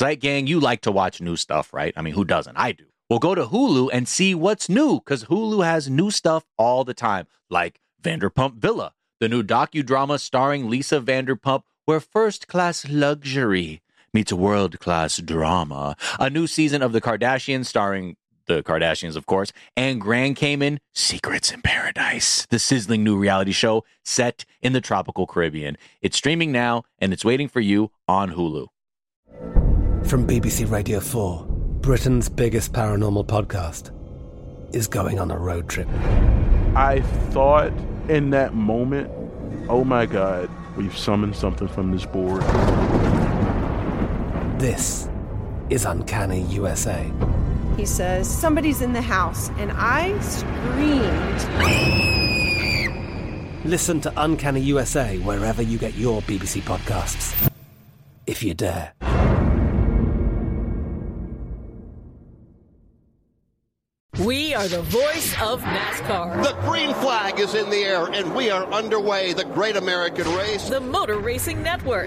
Zeit Gang, you like to watch new stuff, right? I mean, who doesn't? I do. Well, go to Hulu and see what's new, because Hulu has new stuff all the time, like Vanderpump Villa, the new docudrama starring Lisa Vanderpump, where first-class luxury meets world-class drama. A new season of The Kardashians starring the Kardashians, of course, and Grand Cayman, Secrets in Paradise, the sizzling new reality show set in the tropical Caribbean. It's streaming now, and it's waiting for you on Hulu. From BBC Radio 4, Britain's biggest paranormal podcast is going on a road trip. I thought in that moment, oh my God, we've summoned something from this board. This is Uncanny USA. He says, somebody's in the house, and I screamed. Listen to Uncanny USA wherever you get your BBC podcasts, if you dare. We are the voice of NASCAR. The green flag is in the air, and we are underway. The Great American Race. The Motor Racing Network.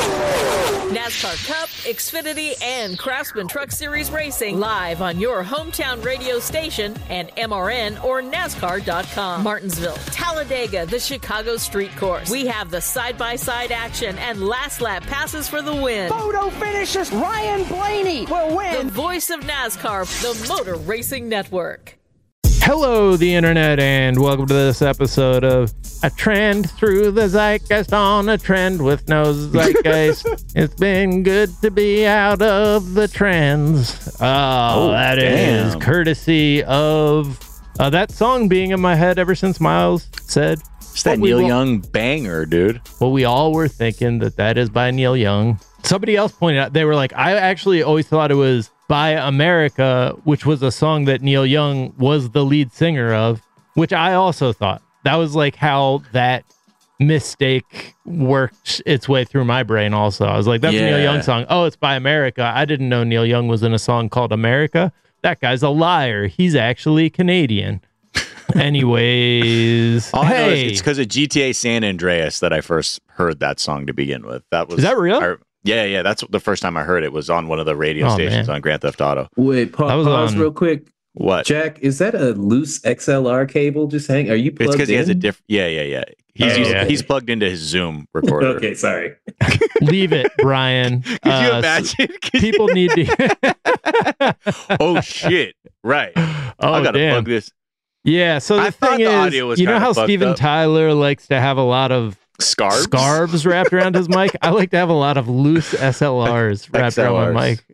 NASCAR Cup, Xfinity, and Craftsman Truck Series Racing live on your hometown radio station and MRN or NASCAR.com. Martinsville, Talladega, the Chicago Street Course. We have the side-by-side action and last lap passes for the win. Photo finishes, Ryan Blaney will win. The voice of NASCAR, the Motor Racing Network. Hello, the internet, and welcome to this episode of A Trend Through the Zeitgeist on a Trend with No Zeitgeist. It's been good to be out of the trends. That damn. is courtesy of that song being in my head ever since Miles said. It's that Neil Young banger, dude. Well, we all were thinking that is by Neil Young. Somebody else pointed out, they were like, I actually always thought it was By America, which was a song that Neil Young was the lead singer of, which I also thought. That was like how that mistake worked its way through my brain also. I was like, that's a Neil Young song. Oh, it's By America. I didn't know Neil Young was in a song called America. That guy's a liar. He's actually Canadian. Anyways, All I know is it's because of GTA San Andreas that I first heard that song to begin with. Is that real? Yeah. That's the first time I heard it was on one of the radio stations on Grand Theft Auto. Wait, pause real quick. What? Jack, is that a loose XLR cable just hanging? Are you plugged in? It's because he has a different... Yeah. He's plugged into his Zoom recorder. Okay, sorry. Leave it, Brian. Could you imagine? People need to... Oh, shit. Right. I got to plug this. Yeah, so the thing is, you know how Steven Tyler likes to have a lot of scarves wrapped around his mic? I like to have a lot of loose SLRs wrapped around my mic.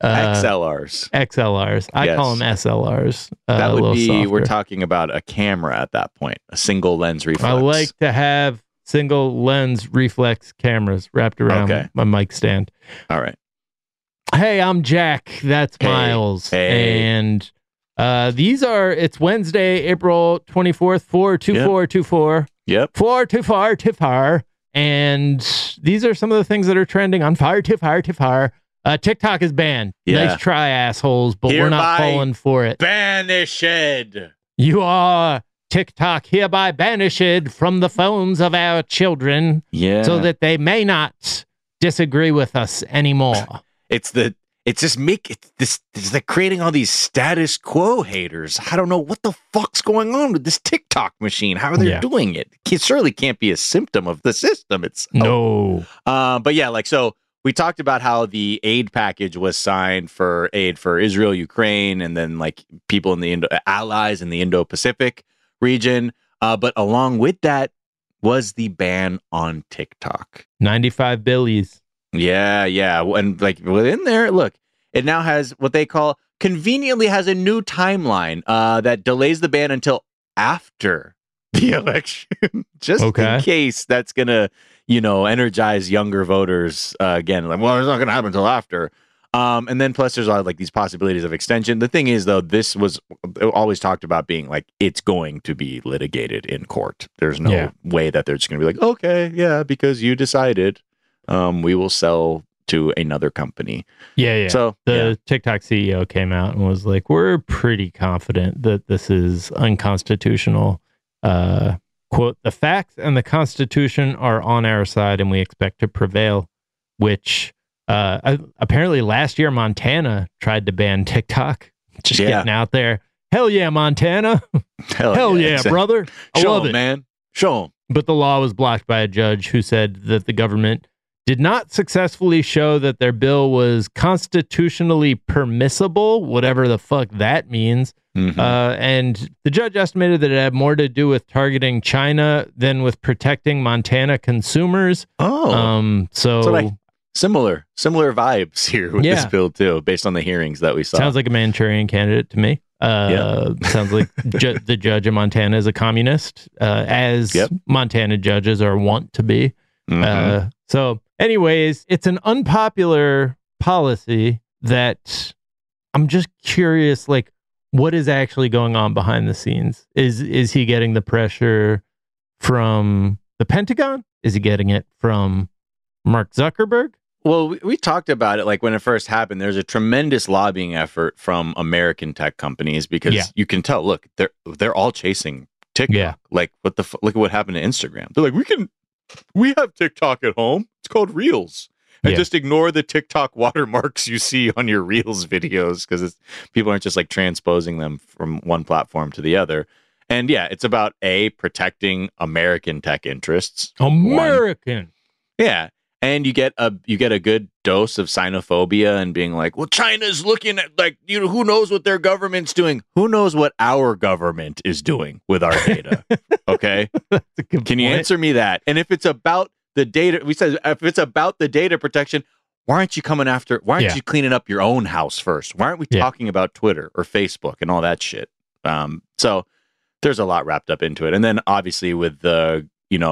XLRs. I call them SLRs. That would be, softer. We're talking about a camera at that point, a single lens reflex. I like to have single lens reflex cameras wrapped around my mic stand. All right. Hey, I'm Jack. That's Miles. Hey. And it's Wednesday, April 24th, 42424. Yep. 42424. And these are some of the things that are trending on Fire to Fire to Fire. TikTok is banned. Yeah. Nice try, assholes, but we're not falling for it. Banished. You are TikTok hereby banished from the phones of our children so that they may not disagree with us anymore. It's like creating all these status quo haters. I don't know what the fuck's going on with this TikTok machine. How are they doing it? It surely can't be a symptom of the system. But yeah, so we talked about how the aid package was signed for aid for Israel, Ukraine, and then like people in the allies in the Indo-Pacific region. But along with that was the ban on TikTok. 95 billies. Yeah. And like within there, look, it now has what they call conveniently has a new timeline that delays the ban until after the election, just in case that's going to, energize younger voters again. Like, well, it's not going to happen until after. And then plus there's a lot of like these possibilities of extension. The thing is, though, this was always talked about being like, it's going to be litigated in court. There's no way that they're just going to be like, okay, yeah, because you decided we will sell to another company. Yeah. So the TikTok CEO came out and was like, we're pretty confident that this is unconstitutional. Quote, the facts and the Constitution are on our side and we expect to prevail, which Apparently last year, Montana tried to ban TikTok. Just getting out there. Hell yeah, Montana. Hell yeah, exactly. Brother. I love it, man. Show them. But the law was blocked by a judge who said that the government did not successfully show that their bill was constitutionally permissible, whatever the fuck that means. And the judge estimated that it had more to do with targeting China than with protecting Montana consumers. So like similar vibes here with this bill too, based on the hearings that we saw. Sounds like a Manchurian Candidate to me. Sounds like the judge in Montana is a communist, as Montana judges are wont to be. So anyways, it's an unpopular policy that I'm just curious, like, what is actually going on behind the scenes? Is he getting the pressure from the Pentagon? Is he getting it from Mark Zuckerberg? Well, we talked about it like when it first happened. There's a tremendous lobbying effort from American tech companies because you can tell. Look, they're all chasing TikTok. Yeah. Like look at what happened to Instagram. They're like, we have TikTok at home. It's called Reels. And just ignore the TikTok watermarks you see on your Reels videos because people aren't just like transposing them from one platform to the other. And it's about protecting American tech interests. American. Yeah. And you get a good dose of xenophobia and being like, well, China's looking at who knows what their government's doing? Who knows what our government is doing with our data? Okay. That's a good Can you answer me that? And if it's about the data, if it's about the data protection, why aren't you you cleaning up your own house first? Why aren't we talking about Twitter or Facebook and all that shit? So there's a lot wrapped up into it. And then obviously with the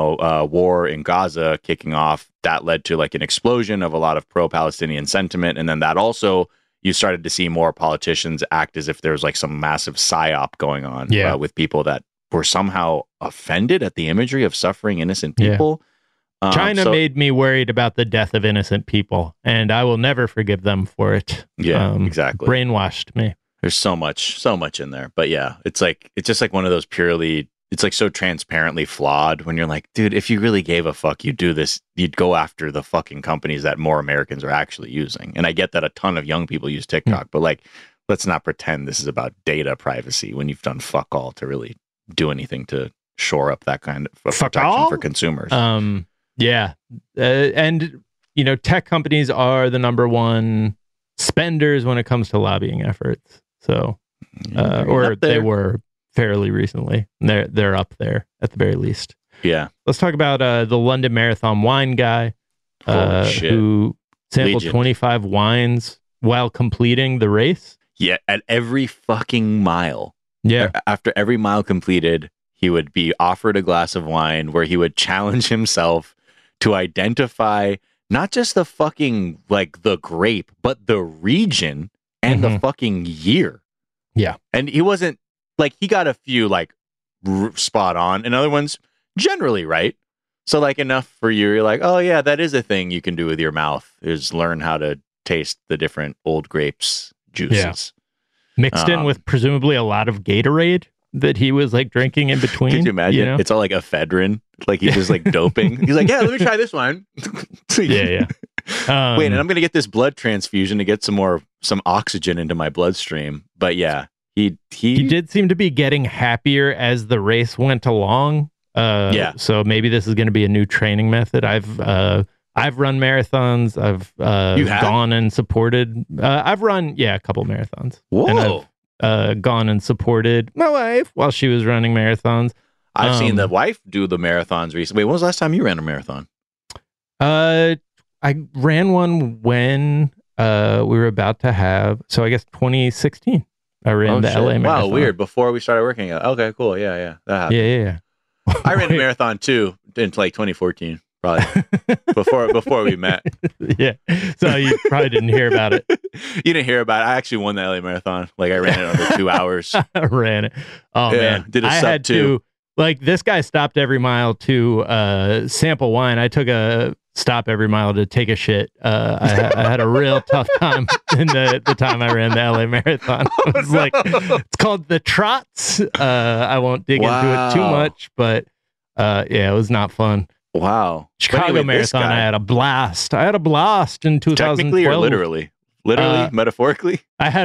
war in Gaza kicking off, that led to like an explosion of a lot of pro-Palestinian sentiment. And then that also, you started to see more politicians act as if there was like some massive psyop going on with people that were somehow offended at the imagery of suffering innocent people. China made me worried about the death of innocent people, and I will never forgive them for it. Yeah, exactly. Brainwashed me. There's so much in there. But it's just like one of those it's like so transparently flawed when you're like, dude, if you really gave a fuck, you'd do this. You'd go after the fucking companies that more Americans are actually using. And I get that a ton of young people use TikTok, but like, let's not pretend this is about data privacy when you've done fuck all to really do anything to shore up that kind of protection for consumers. And tech companies are the number one spenders when it comes to lobbying efforts. So, they were fairly recently. They're up there at the very least. Yeah. Let's talk about the London Marathon wine guy who sampled 25 wines while completing the race. Yeah, at every fucking mile. Yeah. After every mile completed, he would be offered a glass of wine where he would challenge himself to identify not just the fucking, like, the grape, but the region and the fucking year. Yeah. And he wasn't, like, he got a few, like, spot on, and other ones generally right. So, like, enough for you, you're like, oh, yeah, that is a thing you can do with your mouth, is learn how to taste the different old grapes juices. Yeah. Mixed in with presumably a lot of Gatorade that he was, like, drinking in between. Could you imagine? It's all, like, ephedrine. Like, he's just, like, doping. He's like, yeah, let me try this one. Yeah. Wait, and I'm going to get this blood transfusion to get some oxygen into my bloodstream. But, yeah. He did seem to be getting happier as the race went along. So maybe this is going to be a new training method. I've run marathons. I've gone and supported. I've run a couple marathons. Whoa! And I've gone and supported my wife while she was running marathons. I've seen the wife do the marathons recently. Wait, when was the last time you ran a marathon? I ran one when we were about to have. So I guess 2016. I ran the LA marathon. Wow, weird. Before we started working. Okay, cool. Yeah. That happened. Yeah. I ran a marathon too in like 2014, probably before we met. Yeah. So you probably didn't hear about it. You didn't hear about it. I actually won the LA marathon. Like I ran it under 2 hours. I ran it. Oh man. Did a sub 2. Like this guy stopped every mile to sample wine. I took a stop every mile to take a shit. I had a real tough time in the time I ran the LA marathon. It was like, it's called the Trots. I won't dig into it too much, but it was not fun. Wow. Chicago But anyway, Marathon, I had a blast. I had a blast in 2012. Technically or literally? Literally, metaphorically?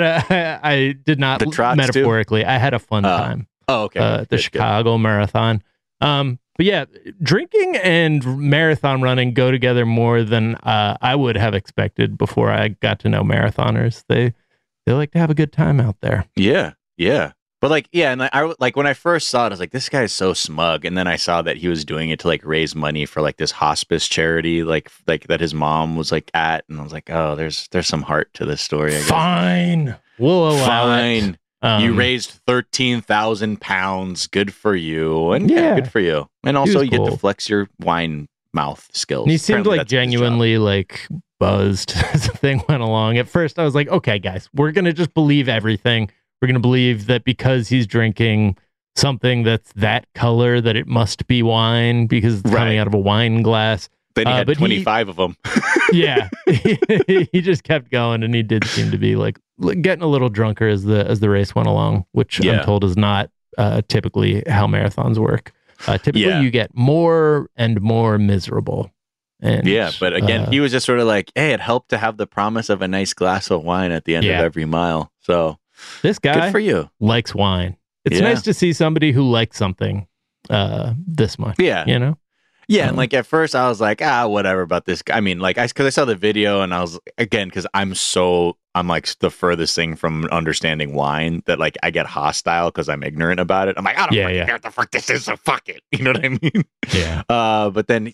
I did not The trots metaphorically. Too? I had a fun time. Oh, okay. The Chicago Marathon. But yeah, drinking and marathon running go together more than I would have expected before I got to know marathoners. They like to have a good time out there. Yeah. But and I when I first saw it, I was like, this guy is so smug. And then I saw that he was doing it to like raise money for like this hospice charity, like that his mom was like at, and I was like, oh, there's some heart to this story. I guess. Fine, we'll allow it. You raised 13,000 pounds. Good for you, and good for you. And also, you get to flex your wine mouth skills. And he seemed like genuinely like buzzed as the thing went along. At first, I was like, okay, guys, we're gonna just believe everything. We're going to believe that because he's drinking something that's that color, that it must be wine because it's coming out of a wine glass. Then he had 25 of them. Yeah. He just kept going, and he did seem to be like getting a little drunker as the race went along, which I'm told is not typically how marathons work. Typically, you get more and more miserable. And, but again, he was just sort of like, hey, it helped to have the promise of a nice glass of wine at the end of every mile. So this guy good for you. Likes wine. It's nice to see somebody who likes something this much. Yeah. You know? Yeah. And like at first I was like, whatever about this guy. I mean, like, because I saw the video and I was, again, because I'm like the furthest thing from understanding wine that like I get hostile because I'm ignorant about it. I'm like, I don't know what the fuck this is, so fuck it. You know what I mean? Yeah. But then,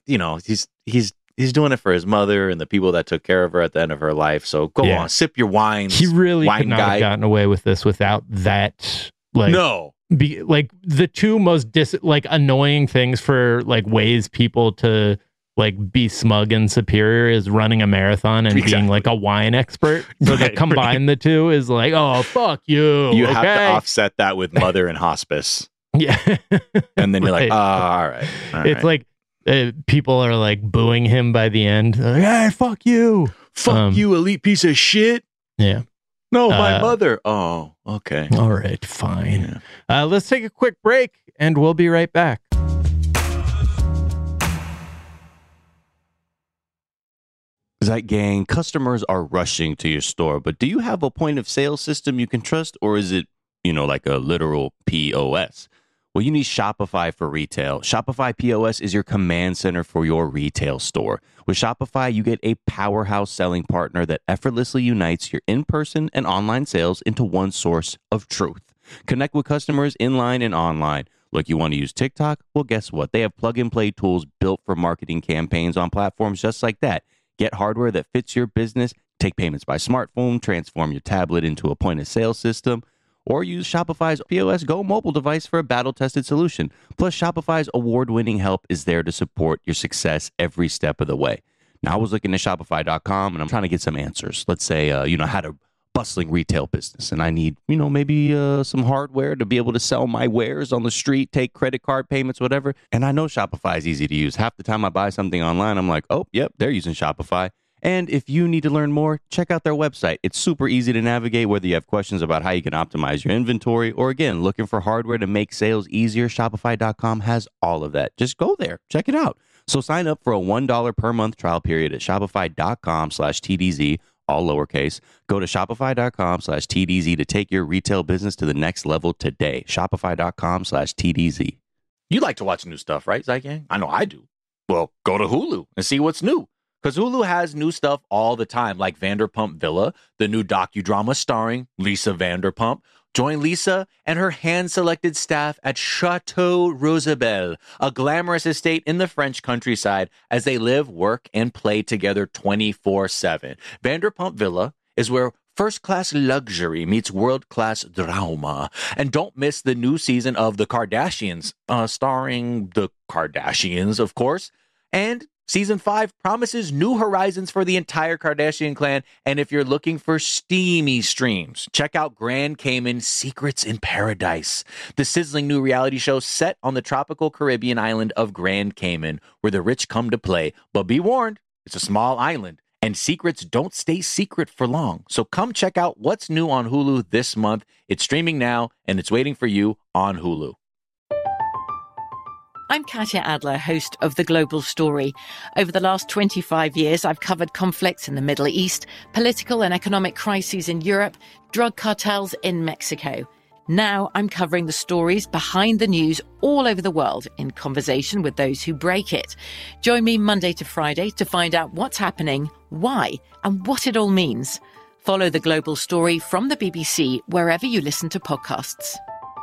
he's doing it for his mother and the people that took care of her at the end of her life. So go on, sip your wines. He really could not have gotten away with this without that. Like, no. Like the two most annoying things for like ways people to like be smug and superior is running a marathon and being like a wine expert. So to combine the two is like, oh, fuck you. You have to offset that with mother and hospice. Yeah. And then you're like, all right. It's like people are like booing him by the end. Like, hey, fuck you. Fuck you, elite piece of shit. Yeah. No, my mother. Oh, okay. All right, fine. Yeah. Let's take a quick break and we'll be right back. Zeit Gang, customers are rushing to your store, but do you have a point of sale system you can trust, or is it, like a literal POS? Well, you need Shopify for retail. Shopify POS is your command center for your retail store. With Shopify, you get a powerhouse selling partner that effortlessly unites your in-person and online sales into one source of truth. Connect with customers inline and online. Look, you want to use TikTok? Well, guess what? They have plug-and-play tools built for marketing campaigns on platforms just like that. Get hardware that fits your business, take payments by smartphone, transform your tablet into a point-of-sale system, or use Shopify's POS Go mobile device for a battle-tested solution. Plus, Shopify's award-winning help is there to support your success every step of the way. Now, I was looking at Shopify.com, and I'm trying to get some answers. Let's say, I had a bustling retail business, and I need, maybe some hardware to be able to sell my wares on the street, take credit card payments, whatever. And I know Shopify is easy to use. Half the time I buy something online, I'm like, oh, yep, they're using Shopify. And if you need to learn more, check out their website. It's super easy to navigate, whether you have questions about how you can optimize your inventory or, again, looking for hardware to make sales easier. Shopify.com has all of that. Just go there. Check it out. So sign up for a $1 per month trial period at shopify.com/TDZ, all lowercase. Go to shopify.com/TDZ to take your retail business to the next level today. Shopify.com/TDZ. You like to watch new stuff, right, Zeit Gang? I know I do. Well, go to Hulu and see what's new. Because Hulu has new stuff all the time, like Vanderpump Villa, the new docudrama starring Lisa Vanderpump. Join Lisa and her hand-selected staff at Chateau Rosabelle, a glamorous estate in the French countryside, as they live, work, and play together 24/7. Vanderpump Villa is where first-class luxury meets world-class drama. And don't miss the new season of The Kardashians, starring the Kardashians, of course. And Season 5 promises new horizons for the entire Kardashian clan, and if you're looking for steamy streams, check out Grand Cayman Secrets in Paradise, the sizzling new reality show set on the tropical Caribbean island of Grand Cayman, where the rich come to play. But be warned, it's a small island, and secrets don't stay secret for long. So come check out what's new on Hulu this month. It's streaming now, and it's waiting for you on Hulu. I'm Katya Adler, host of The Global Story. Over the last 25 years, I've covered conflicts in the Middle East, political and economic crises in Europe, drug cartels in Mexico. Now I'm covering the stories behind the news all over the world in conversation with those who break it. Join me Monday to Friday to find out what's happening, why, and what it all means. Follow The Global Story from the BBC wherever you listen to podcasts.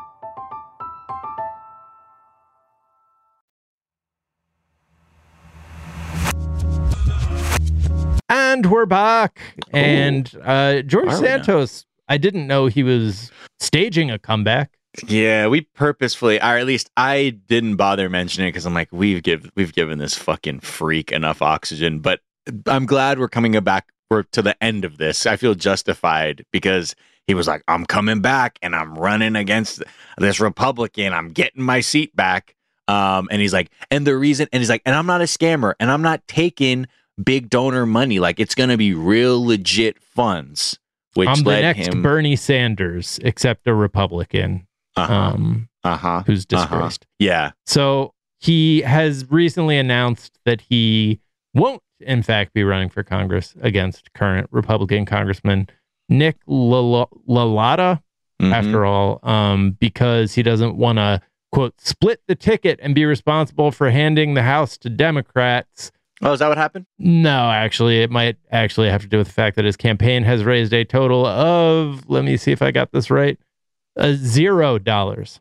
And we're back. And George Santos, I didn't know he was staging a comeback. Yeah, we purposefully, or at least I didn't bother mentioning it because I'm like, we've given this fucking freak enough oxygen. But I'm glad we're coming back to the end of this. I feel justified because he was like, I'm coming back and I'm running against this Republican. I'm getting my seat back. And he's like, and he's like, and I'm not a scammer and I'm not taking big donor money. Like, it's going to be real legit funds. Which I'm the next Bernie Sanders, except a Republican, who's disgraced. Yeah. So he has recently announced that he won't, in fact, be running for Congress against current Republican Congressman Nick LaLotta, after all, because he doesn't want to, quote, split the ticket and be responsible for handing the House to Democrats. Oh, is that what happened? No, actually, it might actually have to do with the fact that his campaign has raised a total of, let me see if I got this right, $0.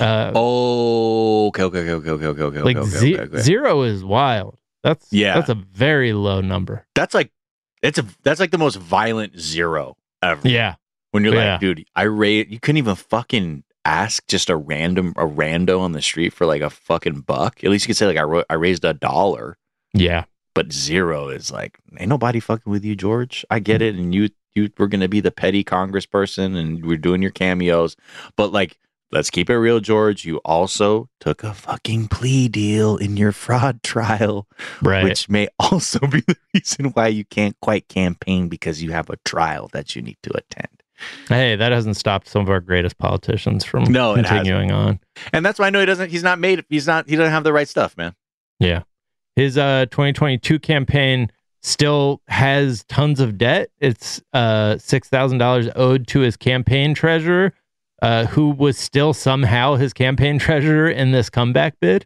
Okay. Like zero is wild. That's a very low number. That's like the most violent zero ever. Yeah. When you're like, dude, you couldn't even fucking ask just a rando on the street for like a fucking buck. At least you could say like I raised $1. Yeah. But zero is like, ain't nobody fucking with you, George. I get it. And you were going to be the petty congressperson and we're doing your cameos. But like, let's keep it real, George. You also took a fucking plea deal in your fraud trial, right? Which may also be the reason why you can't quite campaign because you have a trial that you need to attend. Hey, that hasn't stopped some of our greatest politicians from continuing on. And that's why I know he doesn't have the right stuff, man. Yeah. His 2022 campaign still has tons of debt. It's $6,000 owed to his campaign treasurer, who was still somehow his campaign treasurer in this comeback bid.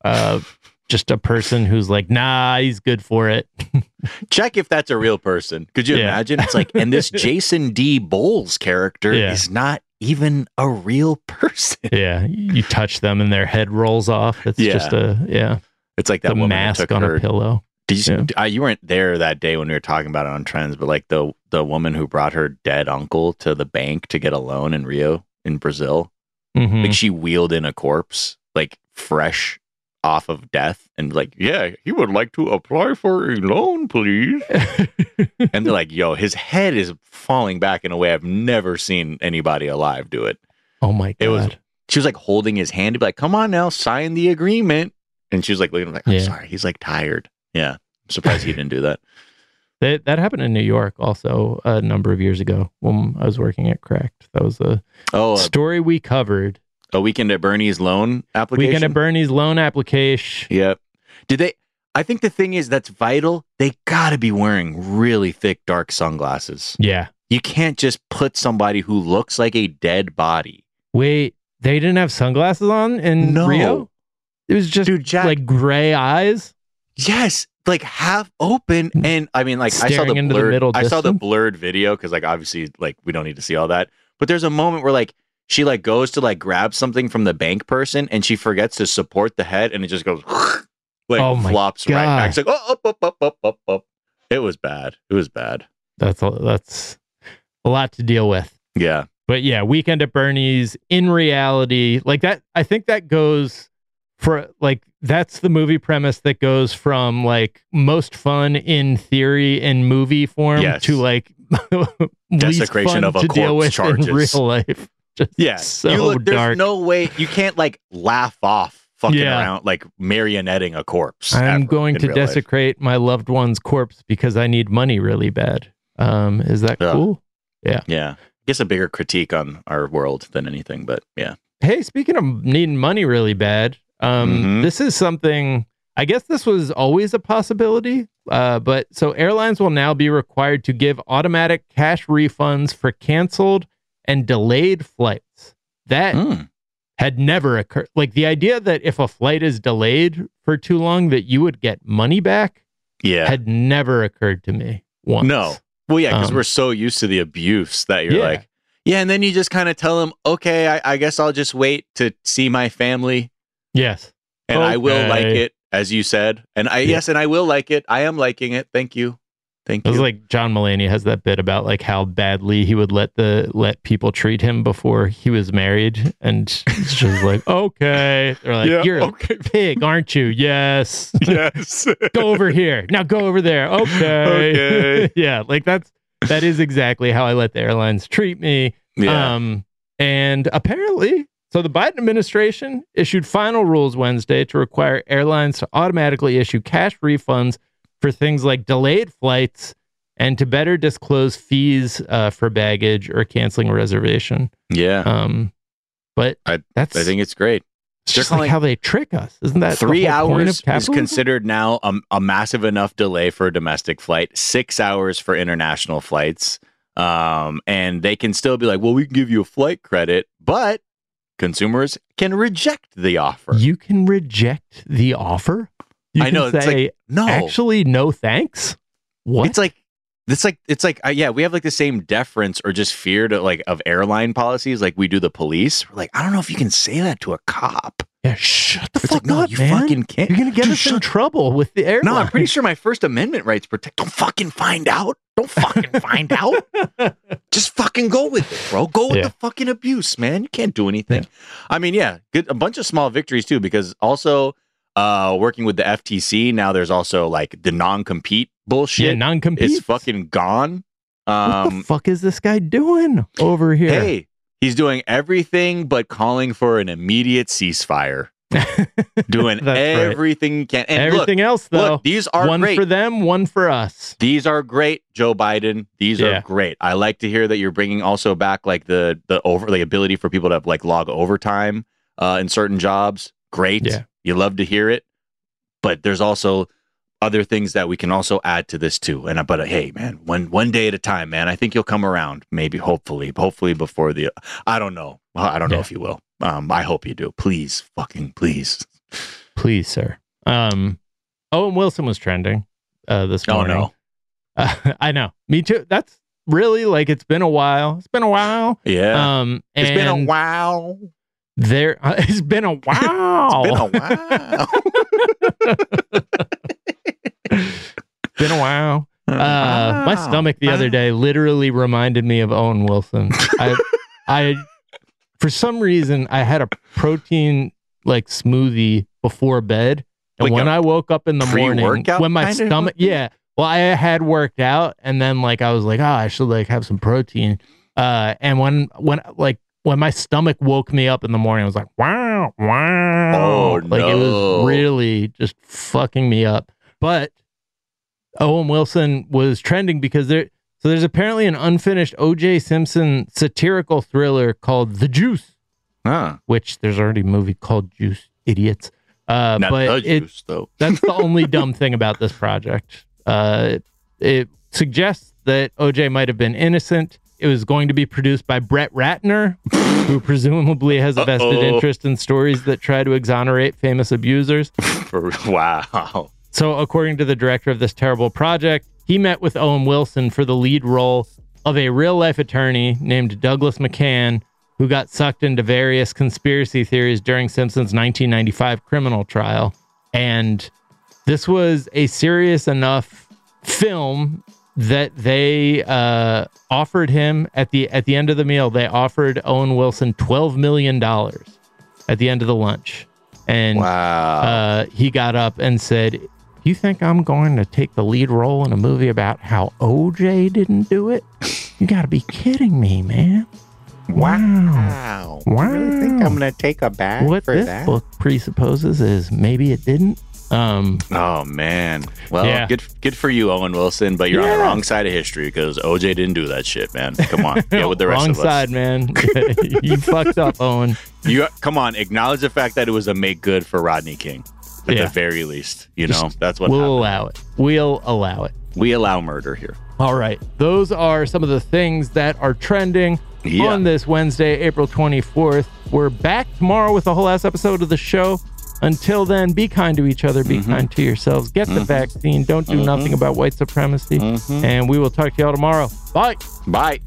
Just a person who's like, nah, he's good for it. Check if that's a real person. Could you imagine? It's like, and this Jason D. Bowles character is not even a real person. Yeah, you touch them and their head rolls off. It's just It's like that woman mask on a pillow. You weren't there that day when we were talking about it on Trends, but like the woman who brought her dead uncle to the bank to get a loan in Rio in Brazil, like she wheeled in a corpse, like fresh off of death, and like, yeah, he would like to apply for a loan, please. And they're like, yo, his head is falling back in a way I've never seen anybody alive do it. Oh my God. She was like holding his hand to be like, come on now, sign the agreement. And she was like, looking like, I'm sorry. He's like tired. Yeah. I'm surprised he didn't do that. That happened in New York also a number of years ago when I was working at Cracked. That was the story we covered. A Weekend at Bernie's loan application? Weekend at Bernie's loan application. Yep. I think the thing is that's vital. They got to be wearing really thick, dark sunglasses. Yeah. You can't just put somebody who looks like a dead body. Wait, they didn't have sunglasses on in Rio? It was just like gray eyes. Yes, like half open, and I mean, like I saw the blurred video because, like, obviously, like we don't need to see all that. But there's a moment where like she like goes to like grab something from the bank person, and she forgets to support the head, and it just goes like flops right back. It's like up. It was bad. It was bad. That's a lot to deal with. Yeah, but yeah, Weekend at Bernie's in reality, like that. I think that goes. For like, that's the movie premise that goes from like most fun in theory in movie form to like desecration of a corpse charges in real life. Just so dark. There's no way you can't like laugh off fucking around like marionetting a corpse. I'm going to desecrate my loved one's corpse because I need money really bad. Is that cool? Yeah. Yeah. I guess a bigger critique on our world than anything, but yeah. Hey, speaking of needing money really bad, This is something, I guess this was always a possibility, but so airlines will now be required to give automatic cash refunds for canceled and delayed flights. That had never occurred. Like the idea that if a flight is delayed for too long that you would get money back had never occurred to me once. No. Well, yeah, because we're so used to the abuse that you're like, and then you just kind of tell them, okay, I guess I'll just wait to see my family. Yes. And I will like it, as you said. And and I will like it. I am liking it. Thank you. Thank you. It was like John Mulaney has that bit about like how badly he would let people treat him before he was married. And it's just like, okay. They're like, you're a pig, aren't you? Yes. Yes. Go over here. Now go over there. Okay. Yeah. Like that is exactly how I let the airlines treat me. Yeah. And apparently, so the Biden administration issued final rules Wednesday to require airlines to automatically issue cash refunds for things like delayed flights and to better disclose fees for baggage or canceling a reservation. Yeah. But I think it's great. It's just like how they trick us. Isn't that 3 the whole point hours of capitalism? is considered now a massive enough delay for a domestic flight, 6 hours for international flights. And they can still be like, well, we can give you a flight credit, but consumers can reject the offer. You can reject the offer? I know. It's like, no. Actually, no thanks. What? It's like, we have like the same deference or just fear to like of airline policies like we do the police. We're like, I don't know if you can say that to a cop. Yeah, shut the fuck no, up, you man. fucking can't. You're gonna get us in trouble with the airline. No, I'm pretty sure my First Amendment rights protect. Don't fucking find out. Don't fucking find out. Just fucking go with it, bro. Go with the fucking abuse, man. You can't do anything. Yeah. I mean, good. A bunch of small victories too, because also working with the FTC now, there's also like the non-compete bullshit. Yeah, non-compete. It's fucking gone. What the fuck is this guy doing over here? Hey, he's doing everything but calling for an immediate ceasefire. Doing everything he can. And everything else, though. Look, these are one great. For them, one for us. These are great, Joe Biden. These are great. I like to hear that you're bringing also back like the ability for people to have, like log overtime in certain jobs. Great. Yeah. You love to hear it. But there's also other things that we can also add to this too. And but hey, man, one day at a time, man. I think you'll come around. Maybe, hopefully before the. I don't know. I don't know if you will. I hope you do. Please, fucking please. Please, sir. Owen Wilson was trending this morning. Oh, no. I know. Me too. That's really like, it's been a while. It's been a while. Yeah. It's been a while. It's been a while. Been a while. My stomach the other day literally reminded me of Owen Wilson. I for some reason, I had a protein like smoothie before bed, and like when I woke up in the morning, when my stomach, well, I had worked out, and then like I was like, I should like have some protein. And when my stomach woke me up in the morning, I was like, wow. Oh, like it was really just fucking me up. But Owen Wilson was trending because there's apparently an unfinished O.J. Simpson satirical thriller called The Juice, which there's already a movie called Juice, idiots. Not but The Juice, though. That's the only dumb thing about this project. It suggests that O.J. might have been innocent. It was going to be produced by Brett Ratner, who presumably has a vested interest in stories that try to exonerate famous abusers. Wow. So according to the director of this terrible project, he met with Owen Wilson for the lead role of a real-life attorney named Douglas McCann, who got sucked into various conspiracy theories during Simpson's 1995 criminal trial. And this was a serious enough film that they offered him at the end of the meal. They offered Owen Wilson $12 million at the end of the lunch. And he got up and said, you think I'm going to take the lead role in a movie about how OJ didn't do it? You got to be kidding me, man. Wow. You really think I'm going to take a bag what for this that? book presupposes is maybe it didn't. Oh man. Well, Yeah. good for you, Owen Wilson, but you're on the wrong side of history because OJ didn't do that shit, man. Come on, get with the rest Wrong of us. side, man. You fucked up, Owen. You come on, acknowledge the fact that it was a make good for Rodney King, at the very least. You know, that's what We'll happened. allow it. We'll allow it. We allow murder here. All right. Those are some of the things that are trending on this Wednesday, April 24th. We're back tomorrow with a whole ass episode of the show. Until then, be kind to each other. Be kind to yourselves. Get the vaccine. Don't do nothing about white supremacy. And we will talk to y'all tomorrow. Bye. Bye.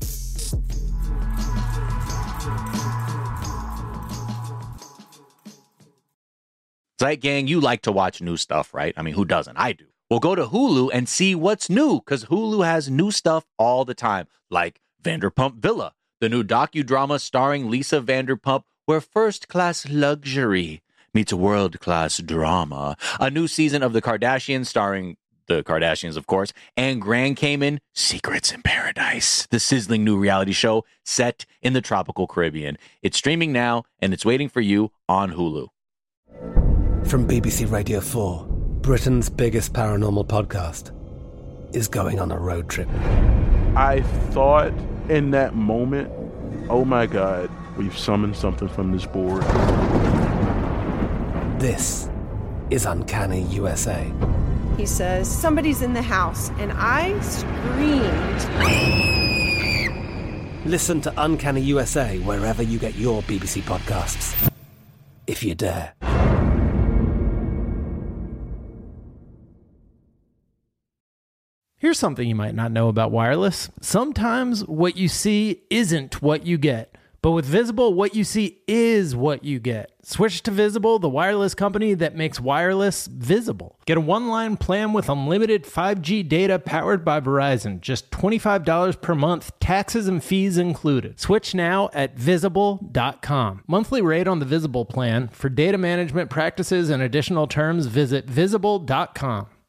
Zeit Gang, you like to watch new stuff, right? I mean, who doesn't? I do. Well, go to Hulu and see what's new, because Hulu has new stuff all the time, like Vanderpump Villa, the new docudrama starring Lisa Vanderpump, where first-class luxury meets world-class drama. A new season of The Kardashians starring the Kardashians, of course, and Grand Cayman Secrets in Paradise, the sizzling new reality show set in the tropical Caribbean. It's streaming now, and it's waiting for you on Hulu. From BBC Radio 4, Britain's biggest paranormal podcast is going on a road trip. I thought in that moment, oh my God, we've summoned something from this board. This is Uncanny USA. He says, somebody's in the house, and I screamed. Listen to Uncanny USA wherever you get your BBC podcasts, if you dare. Here's something you might not know about wireless. Sometimes what you see isn't what you get. But with Visible, what you see is what you get. Switch to Visible, the wireless company that makes wireless visible. Get a one-line plan with unlimited 5G data powered by Verizon. Just $25 per month, taxes and fees included. Switch now at Visible.com. Monthly rate on the Visible plan. For data management practices and additional terms, visit Visible.com.